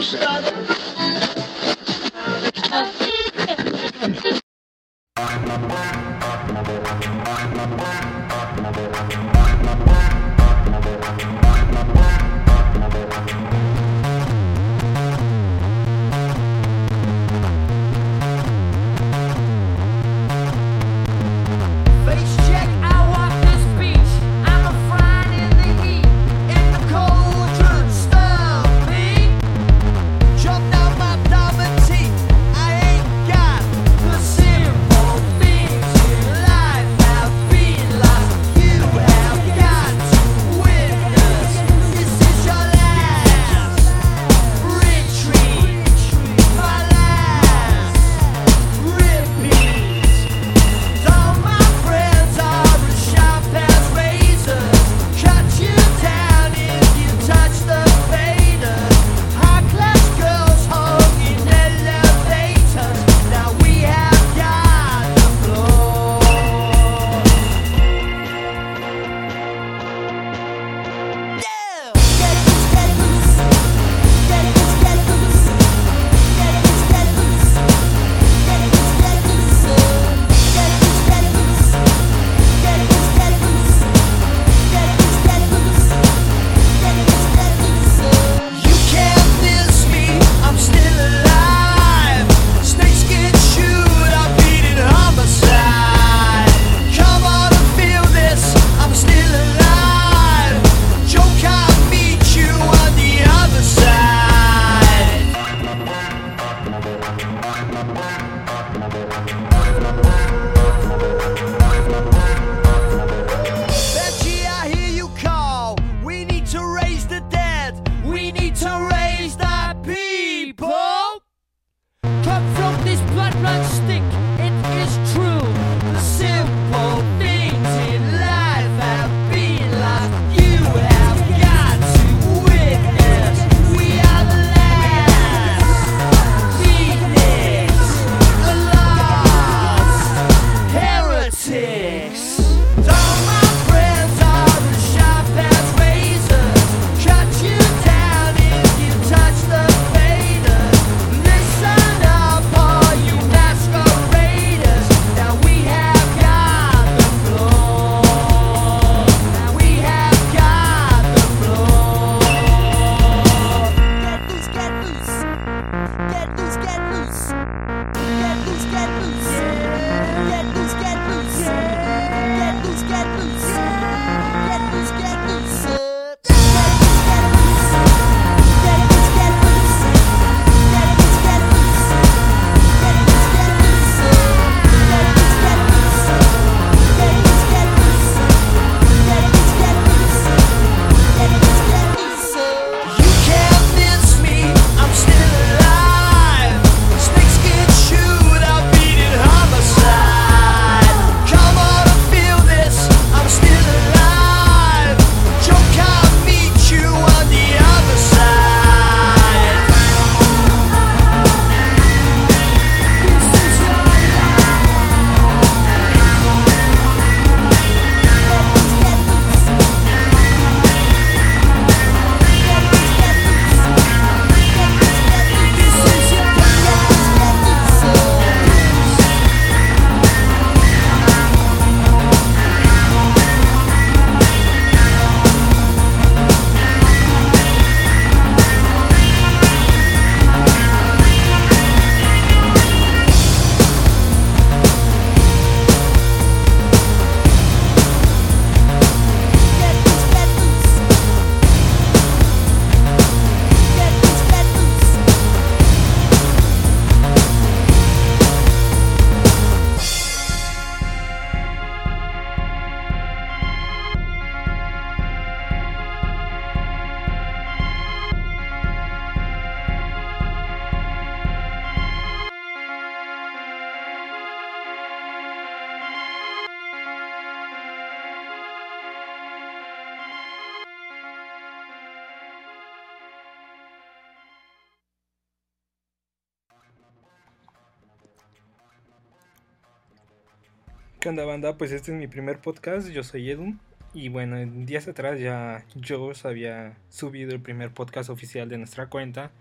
¿Qué onda, banda? Pues este es mi primer podcast, yo soy Edu. Y bueno, días atrás ya yo os había subido el primer podcast oficial de nuestra cuenta.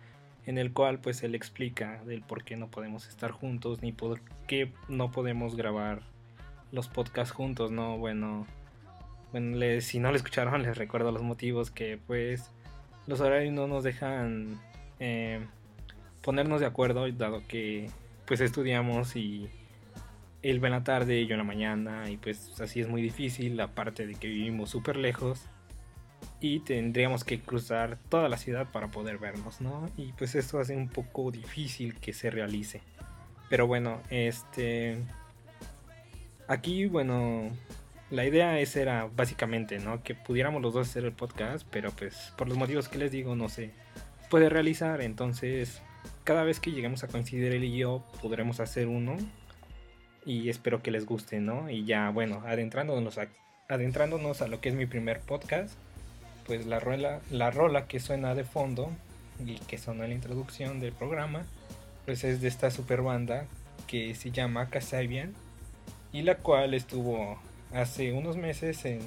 en el cual pues él explica del por qué no podemos estar juntos ni por qué no podemos grabar los podcasts juntos, ¿no? Bueno, si no lo escucharon les recuerdo los motivos, que pues los horarios no nos dejan ponernos de acuerdo, dado que pues estudiamos y él va en la tarde y yo en la mañana, y pues así es muy difícil, aparte de que vivimos súper lejos y tendríamos que cruzar toda la ciudad para poder vernos, ¿no? Y pues esto hace un poco difícil que se realice. Pero bueno, aquí, bueno, la idea era básicamente, ¿no? Que pudiéramos los dos hacer el podcast, pero pues por los motivos que les digo no se puede realizar. Entonces, cada vez que lleguemos a coincidir él y yo, podremos hacer uno. Y espero que les guste, ¿no? Y ya, bueno, adentrándonos a lo que es mi primer podcast, pues la rola que suena de fondo y que sonó en la introducción del programa, pues es de esta super banda que se llama Kasabian, y la cual estuvo hace unos meses en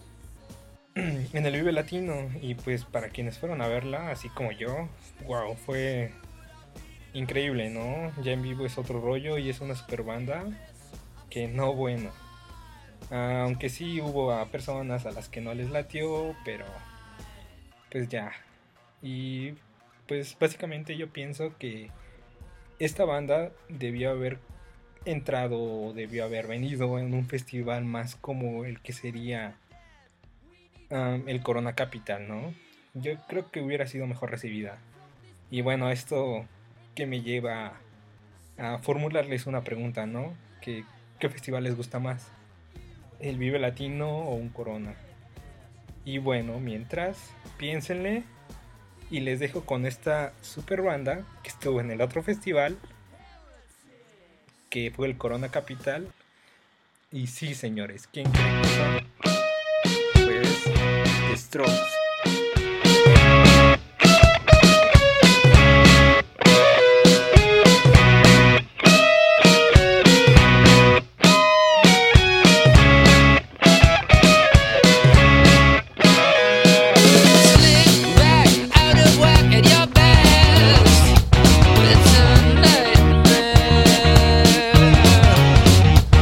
el Vive Latino. Y pues para quienes fueron a verla, así como yo, wow, fue increíble, ¿no? Ya en vivo es otro rollo y es una super banda que no, bueno, aunque sí hubo a personas a las que no les latió, pero pues ya. Y pues básicamente yo pienso que esta banda debió haber entrado o debió haber venido en un festival más como el que sería el Corona Capital, ¿no? Yo creo que hubiera sido mejor recibida. Y bueno, esto que me lleva a formularles una pregunta, ¿no? ¿Qué festival les gusta más? ¿El Vive Latino o un Corona? Y bueno, mientras, piénsenle, y les dejo con esta super banda que estuvo en el otro festival, que fue el Corona Capital. Y sí, señores, ¿quién creen que son? Pues The Strokes.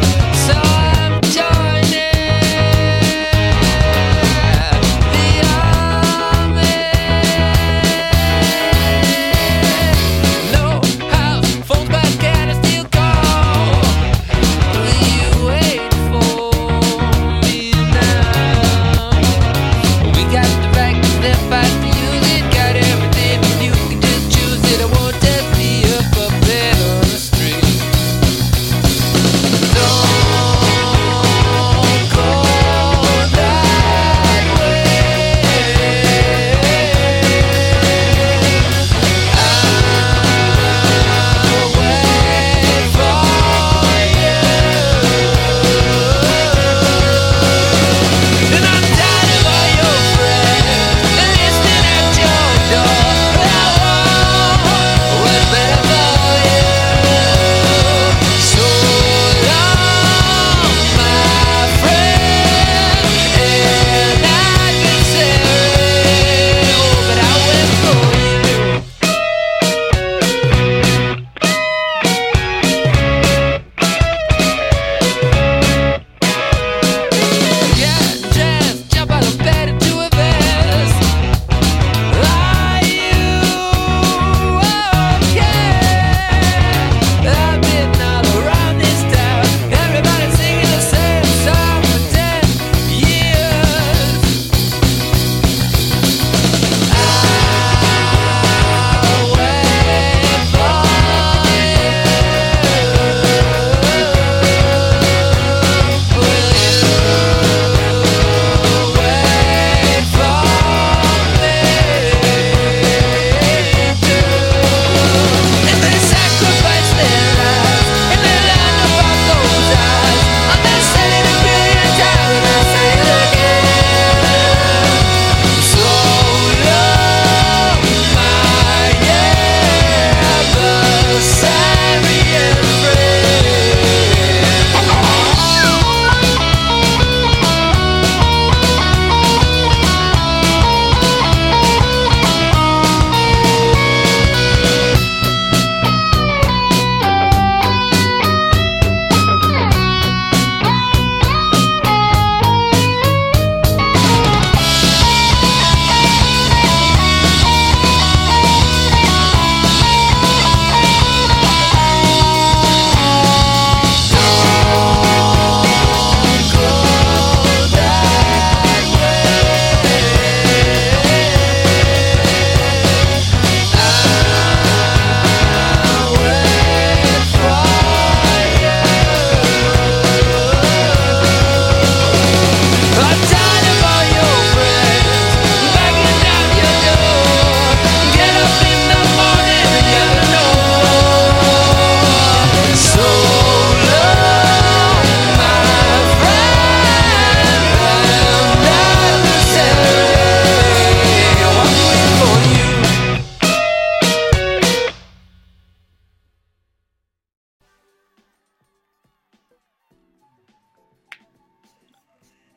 The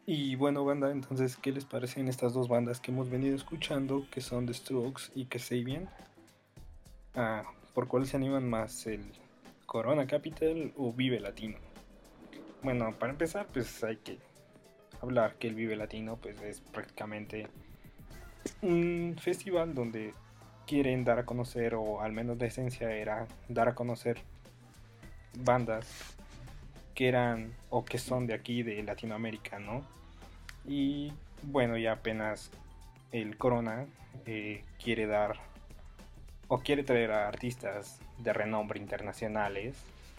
Y bueno, banda, entonces, ¿qué les parecen estas dos bandas que hemos venido escuchando, que son The Strokes y Kasabian? ¿Por cuál se animan más, el Corona Capital o Vive Latino? Bueno, para empezar, pues hay que hablar que el Vive Latino pues es prácticamente un festival donde quieren dar a conocer, o al menos la esencia era dar a conocer bandas que eran o que son de aquí, de Latinoamérica, ¿no? Y bueno, ya apenas el Corona quiere dar o quiere traer a artistas de renombre internacionales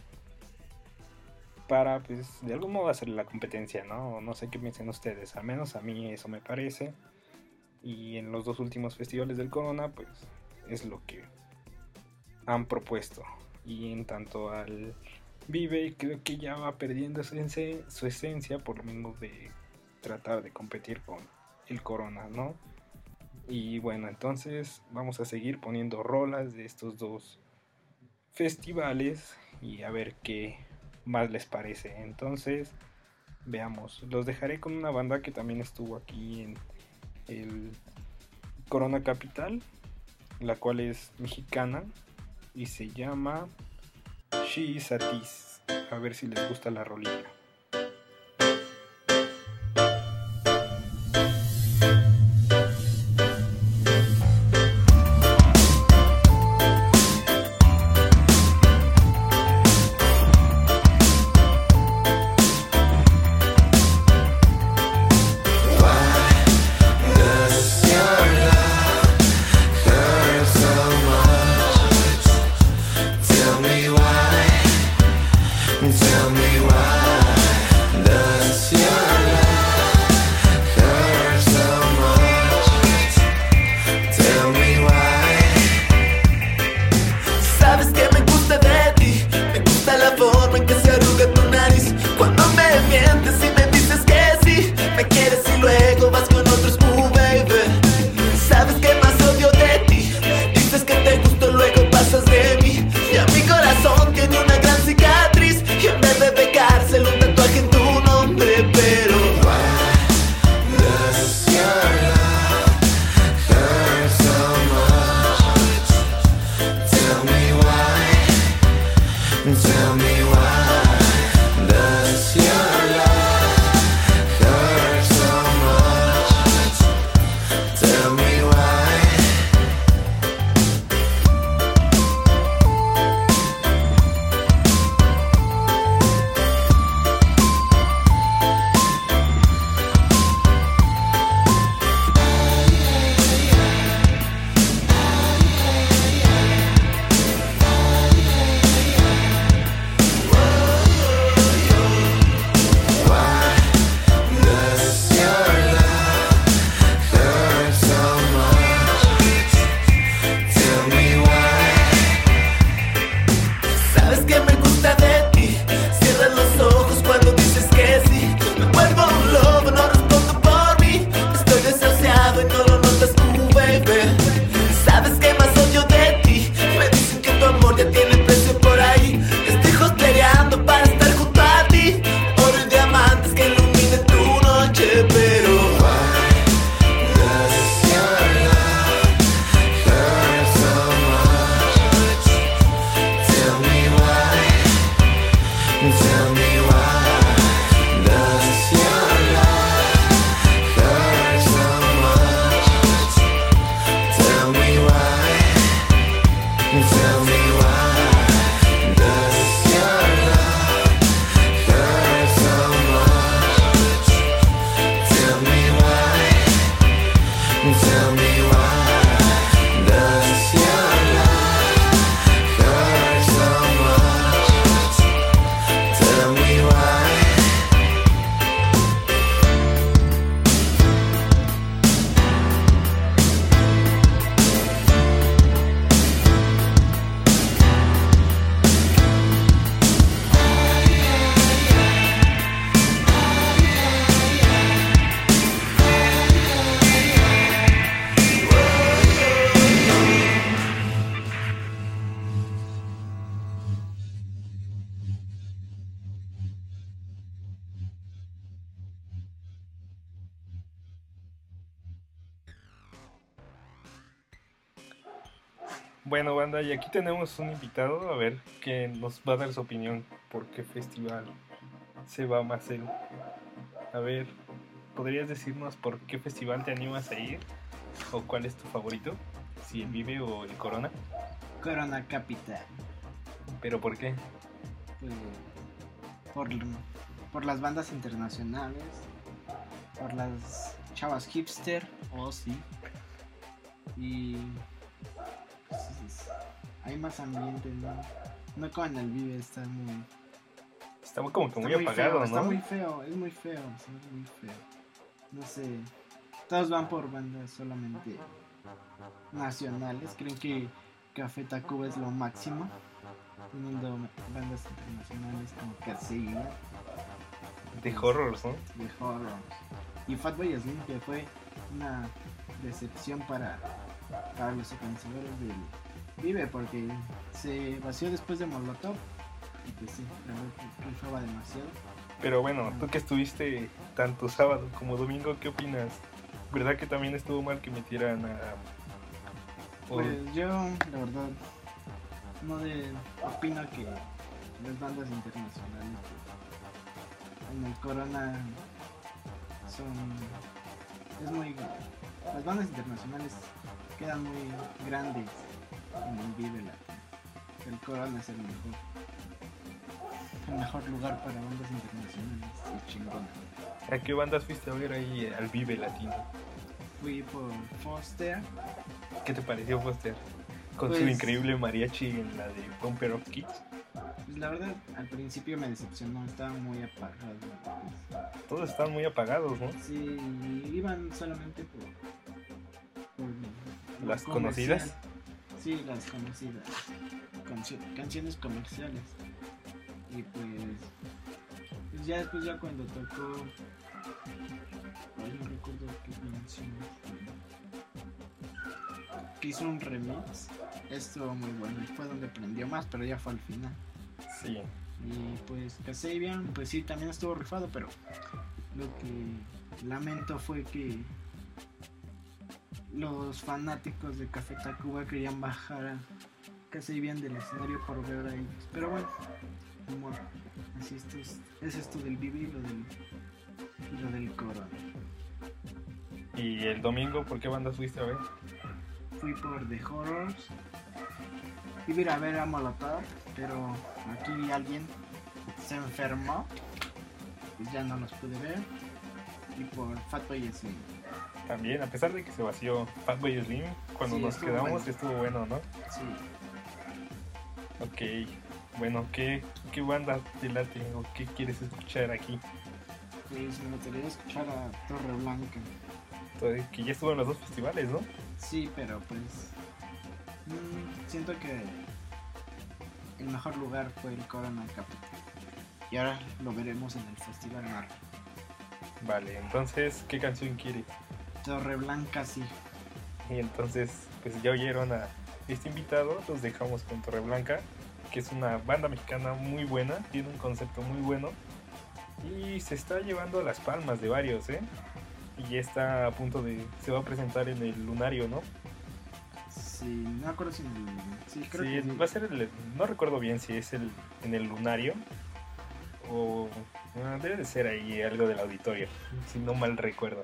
para, pues, de algún modo hacerle la competencia, ¿no? No sé qué piensen ustedes, al menos a mí eso me parece. Y en los dos últimos festivales del Corona, pues, es lo que han propuesto. Y en tanto al Vive, creo que ya va perdiendo su esencia por lo mismo de tratar de competir con el Corona, ¿no? Y bueno, entonces vamos a seguir poniendo rolas de estos dos festivales y a ver qué más les parece. Entonces, veamos, los dejaré con una banda que también estuvo aquí en el Corona Capital, la cual es mexicana y se llama She Is a Tease. A ver si les gusta la rolilla. Bueno, banda, y aquí tenemos un invitado, a ver, que nos va a dar su opinión por qué festival se va más él. A ver, ¿podrías decirnos por qué festival te animas a ir? ¿O cuál es tu favorito? Si el Vive o el Corona. Corona Capital. ¿Pero por qué? Pues, por, por las bandas internacionales, por las chavas hipster, sí. Y pues, hay más ambiente, ¿no? No como en el Vive, está como que muy apagado, feo, ¿no? Está muy feo, es muy feo, es muy feo. No sé, todos van por bandas solamente nacionales, creen que Café Tacuba es lo máximo, teniendo bandas internacionales como Casilla. De horrors, ¿no? De horrors. Y Fatboy Slim, que fue una decepción para los organizadores del Vive, porque se vació después de Molotov. Y pues sí, la verdad que rifaba demasiado. Pero bueno, tú que estuviste tanto sábado como domingo, ¿qué opinas? ¿Verdad que también estuvo mal que metieran a... Pues yo, la verdad, opino que las bandas internacionales en el Corona las bandas internacionales quedan muy grandes en el Vive Latino. El Corona es el mejor lugar para bandas internacionales. Es chingón. ¿A qué bandas fuiste a ver ahí al Vive Latino? Fui por Foster. ¿Qué te pareció Foster? Con su increíble mariachi en la de Bumper of Kids. Pues la verdad, al principio me decepcionó, estaba muy apagado. Todos están muy apagados, ¿no? Sí, iban solamente por las conocidas. Sí, las conocidas. Canciones comerciales. Y pues ya después, ya cuando tocó, no recuerdo qué canción que hizo un remix, estuvo muy bueno y fue donde prendió más, pero ya fue al final. Sí. Y pues Kasabian, pues sí, también estuvo rifado, pero lo que lamento fue que los fanáticos de Café Tacuba querían bajar a Kasabian del escenario por ver a ellos. Pero bueno, humor. Así es esto del Vivi y lo del Corona. ¿Y el domingo por qué bandas fuiste a ver? Fui por The Horrors. Iba a ir a ver a Molotov, pero aquí alguien se enfermó, pues ya no los pude ver. Y por Fatboy Slim. También, a pesar de que se vació Fatboy Slim, cuando sí, nos quedamos bueno. Estuvo bueno, ¿no? Sí. Ok, bueno, ¿qué banda te late o qué quieres escuchar aquí? Pues me gustaría escuchar a Torre Blanca. Que ya estuvo en los dos festivales, ¿no? Sí, pero pues siento que el mejor lugar fue el Corona Capital. Y ahora lo veremos en el Festival Marvel. Vale, entonces, ¿qué canción quieres? Torre Blanca, sí. Y entonces, pues ya oyeron a este invitado, los dejamos con Torre Blanca, que es una banda mexicana muy buena, tiene un concepto muy bueno y se está llevando las palmas de varios, ¿eh? Y ya está a punto se va a presentar en el Lunario, ¿no? Sí, no me acuerdo si sí, creo sí, que sí. Va a ser no recuerdo bien si es en el Lunario o debe de ser ahí algo del auditorio, si no mal recuerdo.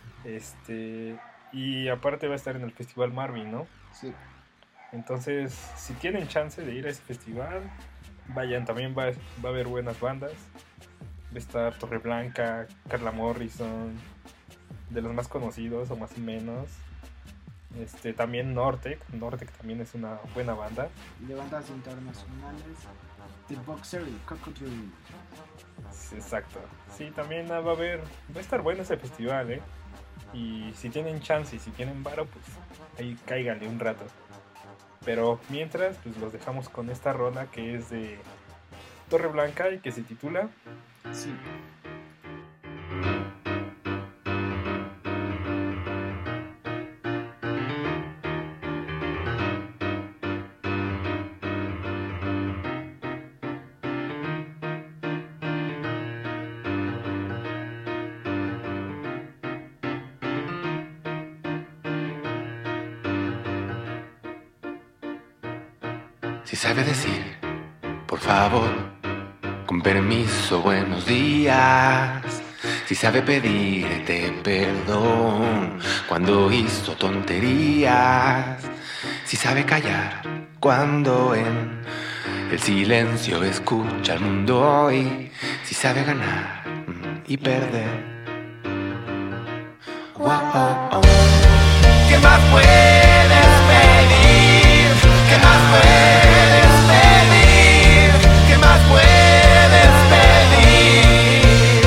Y aparte va a estar en el Festival Marvin, ¿no? Sí. Entonces, si tienen chance de ir a ese festival, vayan, también va a haber buenas bandas. Va a estar Torre Blanca, Carla Morrison, de los más conocidos o más o menos. También Nortec también es una buena banda. De bandas internacionales, The Boxer y Cocodrilo. Exacto. Sí, también va a estar bueno ese festival, ¿eh? Y si tienen chance y si tienen varo, pues ahí cáiganle un rato. Pero mientras, pues los dejamos con esta rola que es de Torre Blanca y que se titula Sí. Si sabe decir, por favor, con permiso, buenos días. Si sabe pedirte perdón cuando hizo tonterías. Si sabe callar cuando en el silencio escucha al mundo. Y si sabe ganar y perder. Wow. ¿Qué más puedes pedir? ¿Qué más puedes pedir? ¿Qué más puedes pedir?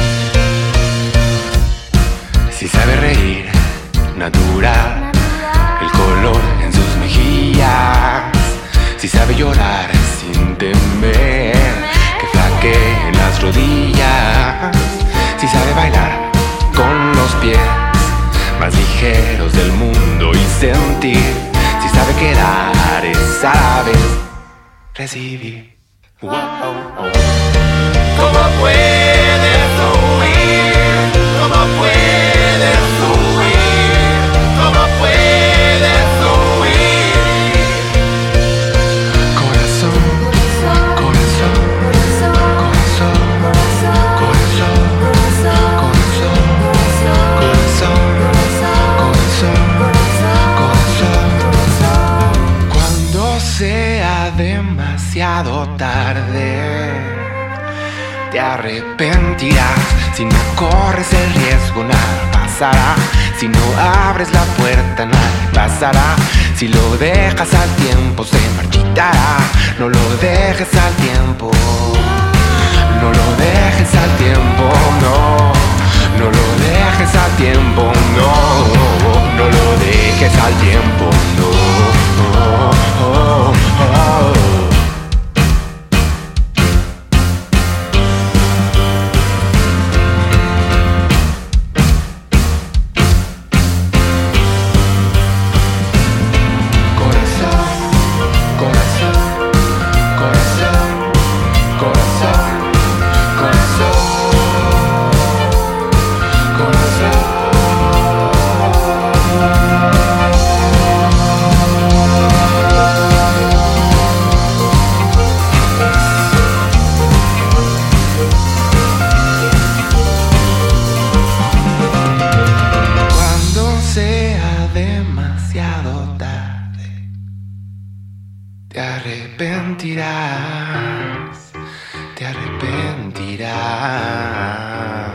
Si sabe reír, natural, el color en sus mejillas. Si sabe llorar sin temer que flaqueen las rodillas. Si sabe bailar con los pies más ligeros del mundo y sentir. Si sabe quedar es a la vez recibir. Wow. ¿Cómo puedes huir? ¿Cómo puedes huir? ¿Cómo puedes huir? Corazón, corazón, corazón, corazón, corazón, corazón. Cuando sea demasiado tarde, te arrepentirás. Si no corres el riesgo, nada pasará. Si no abres la puerta, nada pasará. Si lo dejas al tiempo, se marchitará. No lo dejes al tiempo. No lo dejes al tiempo, no. No lo dejes al tiempo, no. No lo dejes al tiempo, no. Te arrepentirás.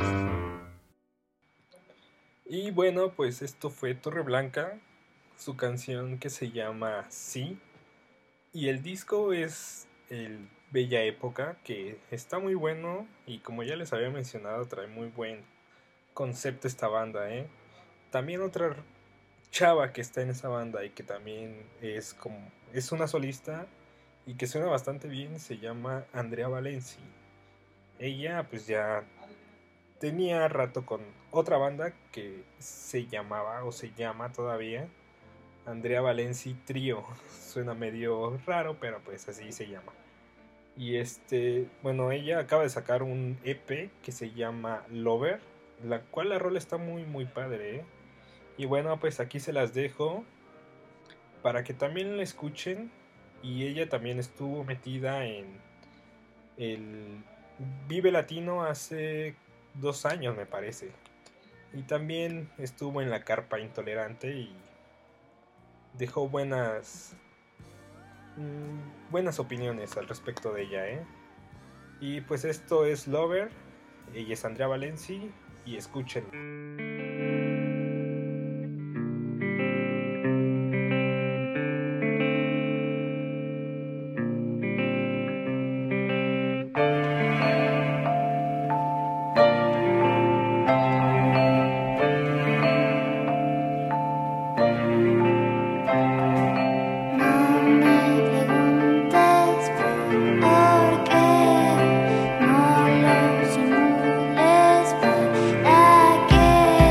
Y bueno, pues esto fue Torreblanca, su canción que se llama Sí. Y el disco es el Bella Época, que está muy bueno y como ya les había mencionado, trae muy buen concepto esta banda, ¿eh? También otra chava que está en esa banda y que también es una solista y que suena bastante bien, se llama Andrea Valenci. Ella pues ya tenía rato con otra banda que se llamaba o se llama todavía Andrea Valenci Trío. Suena medio raro, pero pues así se llama. Y bueno, ella acaba de sacar un EP que se llama Lover, la cual la rola está muy muy padre, ¿eh? Y bueno, pues aquí se las dejo para que también la escuchen. Y ella también estuvo metida en el Vive Latino hace 2 años, me parece. Y también estuvo en la Carpa Intolerante y dejó buenas opiniones al respecto de ella, ¿eh? Y pues esto es Lover. Ella es Andrea Valenci y escúchenlo. Que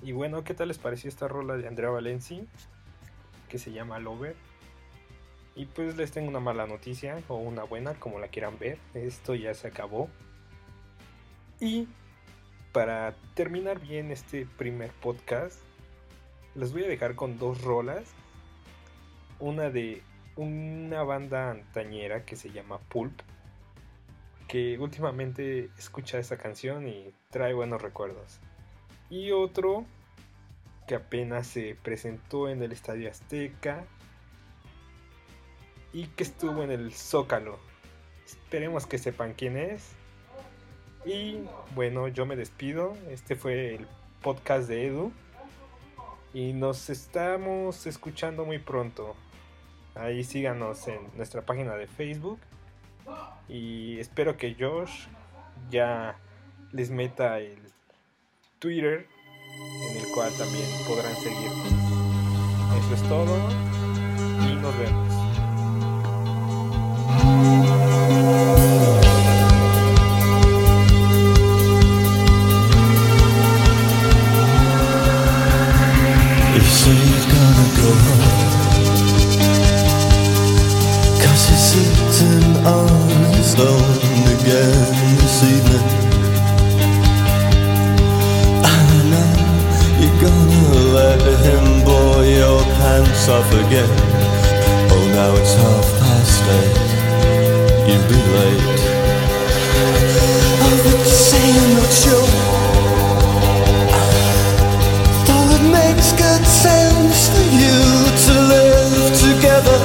Y bueno, ¿qué tal les pareció esta rola de Andrea Valenci? Que se llama Lover. Y pues les tengo una mala noticia, o una buena, como la quieran ver. Esto ya se acabó. Y para terminar bien este primer podcast, les voy a dejar con 2 rolas. Una de una banda antañera que se llama Pulp, que últimamente escucha esta canción y trae buenos recuerdos. Y otro que apenas se presentó en el Estadio Azteca y que estuvo en el Zócalo. Esperemos que sepan quién es. Y bueno, yo me despido. Este fue el podcast de Edu. Y nos estamos escuchando muy pronto. Ahí síganos en nuestra página de Facebook. Y espero que Josh ya les meta el Twitter, en el cual también podrán seguirnos. Eso es todo. Y nos vemos. He's gonna go home, 'cause he's sitting on his own again this evening. I know you're gonna let him blow your pants off again. Oh, now it's 8:30, you'll be late. Oh, but saying not sure. It makes good sense for you to live together.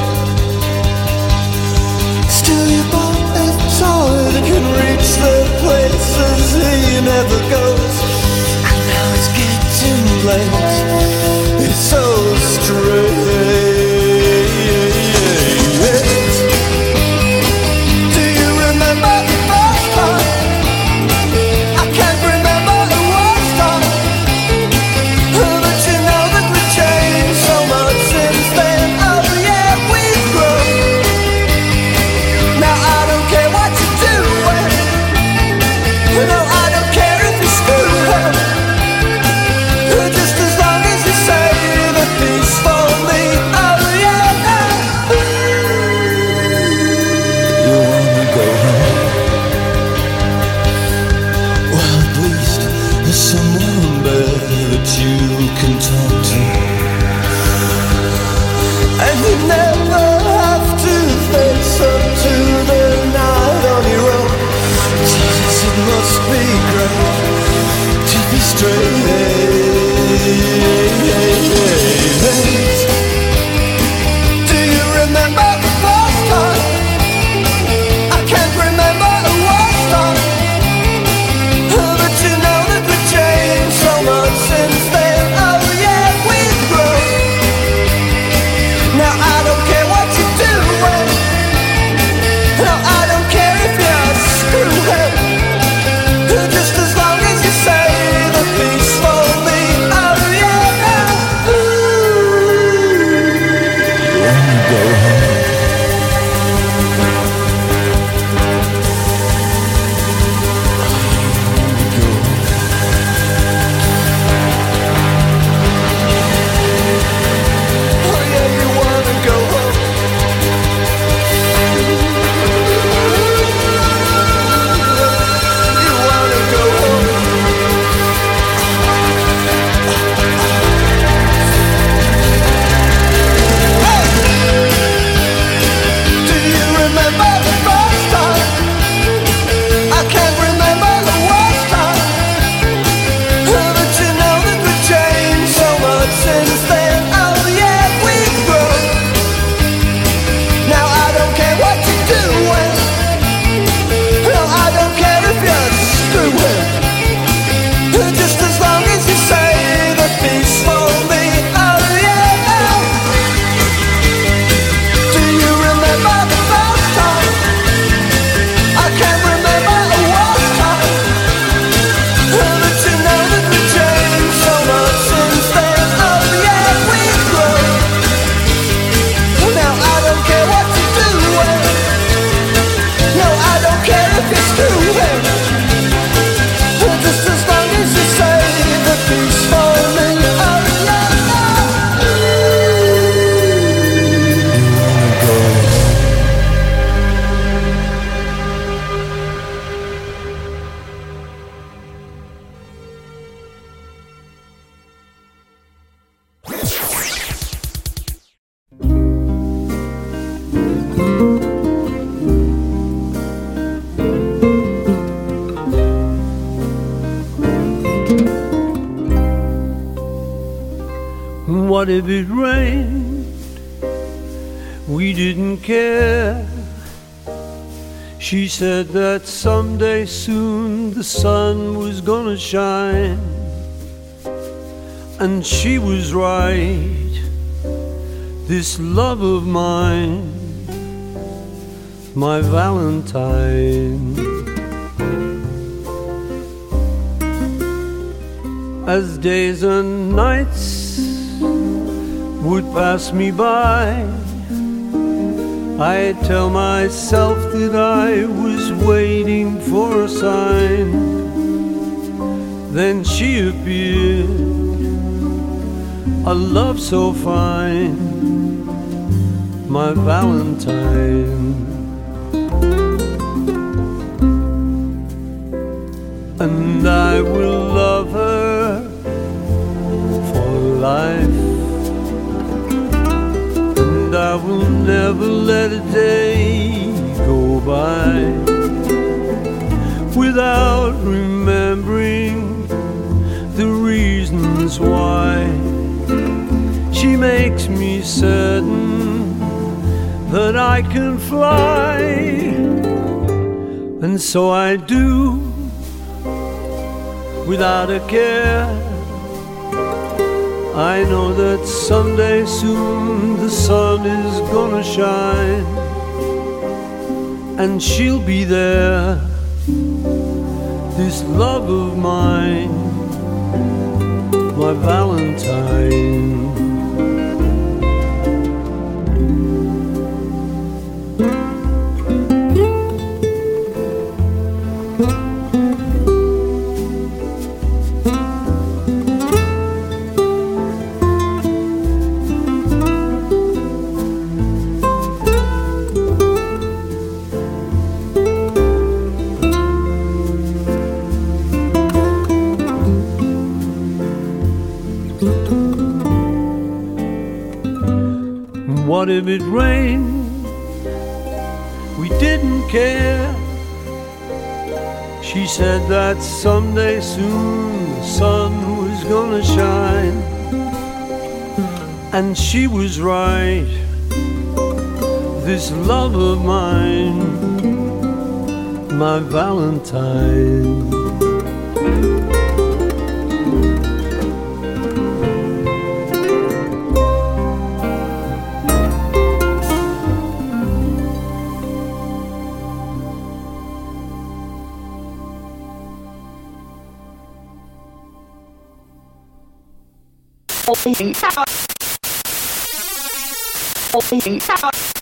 Still you both enjoy that can reach the places he never goes. And now it's getting late. It's so strange. Do you remember the first time? I can't remember the worst time. But you know that we've changed so much since then. Oh yeah, we've grown. Now I don't care what you do. No, I don't care if you screw up. Just as long as you say the piece for me. Oh yeah, you wanna go home? Well, at least there's someone there that you can talk to. And you never have to face up to the night on your own. Jesus, it must be great to be straight. Do you remember the first time? I can't remember the worst time. But you know that we've changed so much since then. Oh yeah, we've grown. Now I don't care What if it rained? We didn't care. She said that someday soon the sun was gonna shine. And she was right. This love of mine, my Valentine. As days and nights would pass me by, I'd tell myself that I was waiting for a sign. Then she appeared, a love so fine, my Valentine. And I will love her for life, and I will never let a day go by without remembering the reasons why. She makes me certain that I can fly, and so I do, without a care. I know that someday soon the sun is gonna shine, and she'll be there, this love of mine, my Valentine. What if it rained? We didn't care. She said that someday soon the sun was gonna shine, and she was right. This love of mine, my Valentine. Open